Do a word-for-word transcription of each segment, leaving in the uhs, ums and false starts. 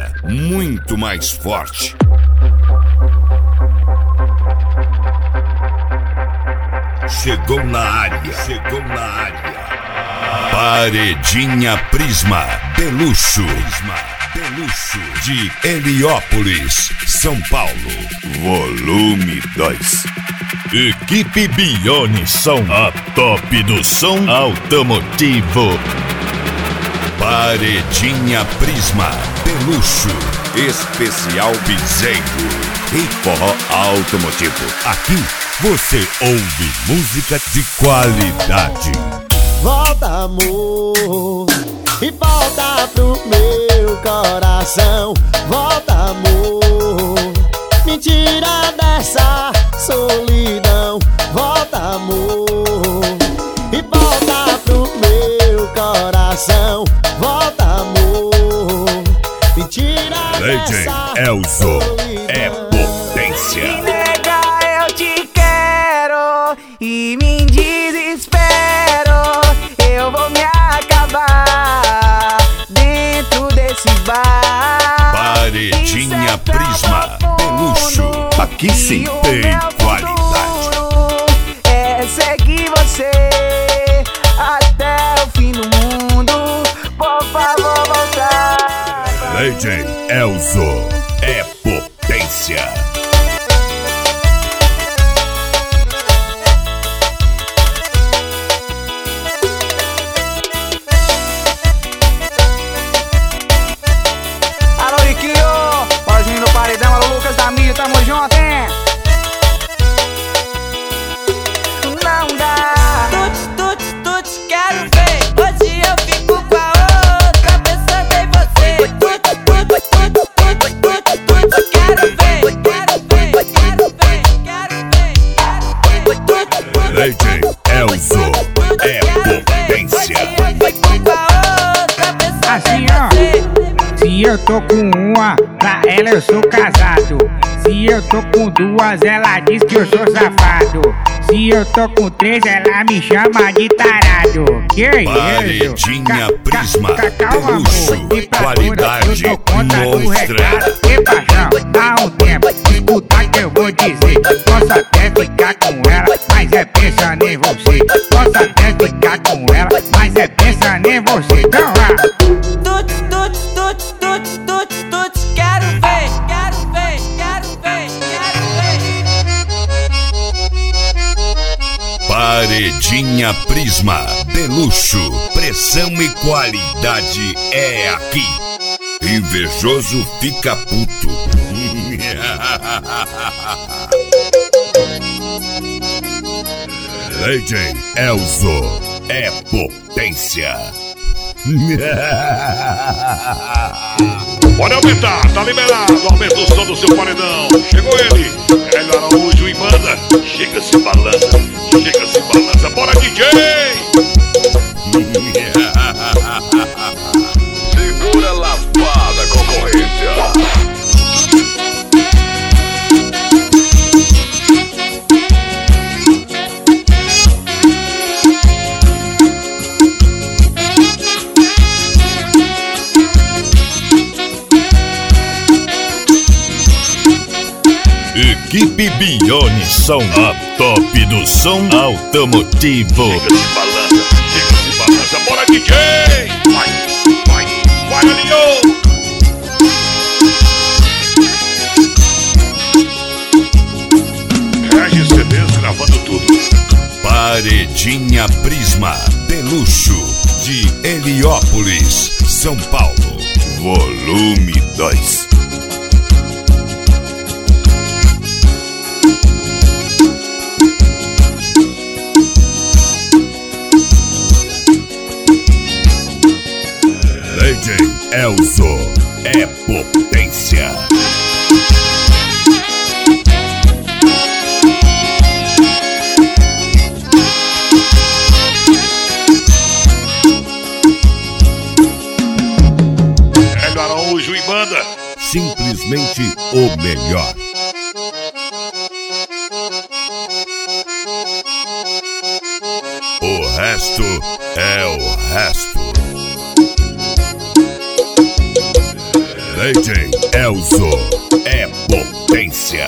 agora, muito mais forte. Chegou na área, chegou na área. Paredinha Prisma de luxo, Prisma de luxo de Heliópolis, São Paulo. Volume dois. Equipe Bione Som, a top do som automotivo. Paredinha Prisma de luxo, especial piseiro e forró automotivo. Aqui você ouve música de qualidade. Volta, amor, e volta pro meu coração. Volta, amor, me tira dessa solidão. Volta, amor, e volta pro meu coração. Volta, amor, me tira dessa Elzo solidão. é potência. Me nega, eu te quero e me desespero. Eu vou me acabar dentro desse bar. Paredinha Prisma de luxo. Aqui sim tem qualidade. É seguir você até o fim do mundo. Por favor, voltar. D J Elzo é potência. Alô, Riquinho, Paulinho no paredão, alô, Lucas da mídia, tamo junto, hein? Não dá. Tuts, tuts, tuts, quero ver. Hoje eu fico com a outra, pensando em você. Tuts, tuts, tuts, tuts, tuts, tuts, quero ver. Quero ver, quero ver, quero ver, quero ver. Tuts, tuts, D J Elzo é potência. hoje eu fico com a outra, pensando Assim, em ó. você. Se eu tô com uma, pra ela eu sou casado. Se eu tô com duas, ela diz que eu sou safado. Se eu tô com três, ela me chama de tarado. Que isso? Paredinha Ca- Prisma ca- calma, de luxo, amor. E pra qualidade toda, eu dou conta do monstra. recado. E paixão, dá um tempo, escuta que eu vou dizer. Posso até ficar com ela, mas é pensando em você. Posso até ficar com ela, mas é pensando em você. Então vá. Tuts, tuts, tuts, tuts, tuts, tuts, quero ver, quero ver, quero ver, quero ver. Paredinha Prisma de luxo, pressão e qualidade é aqui. Invejoso fica puto. D J Elzo é potência. Pode aumentar, tá liberado. Aumenta o som do seu paredão. Chegou ele, Hélio Araújo e manda. Chega, se balança, chega, se balança. Bora, D J! Segura a lavada, concorrência. Equipe Bione Som, a top do som automotivo. Chega, se balança, chega, se balança. Bora, D J! Vai, vai, vai, Alinho! Regis C Ds gravando tudo. Paredinha Prisma de luxo de Heliópolis, São Paulo. Volume dois. D J Elzo é potência. Hélio Araújo e banda. Simplesmente o melhor. O resto é o resto. D J Elzo é potência.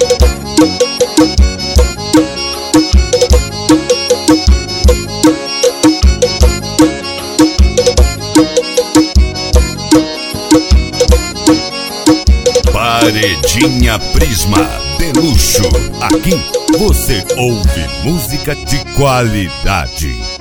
Paredinha Prisma de luxo. Aqui você ouve música de qualidade.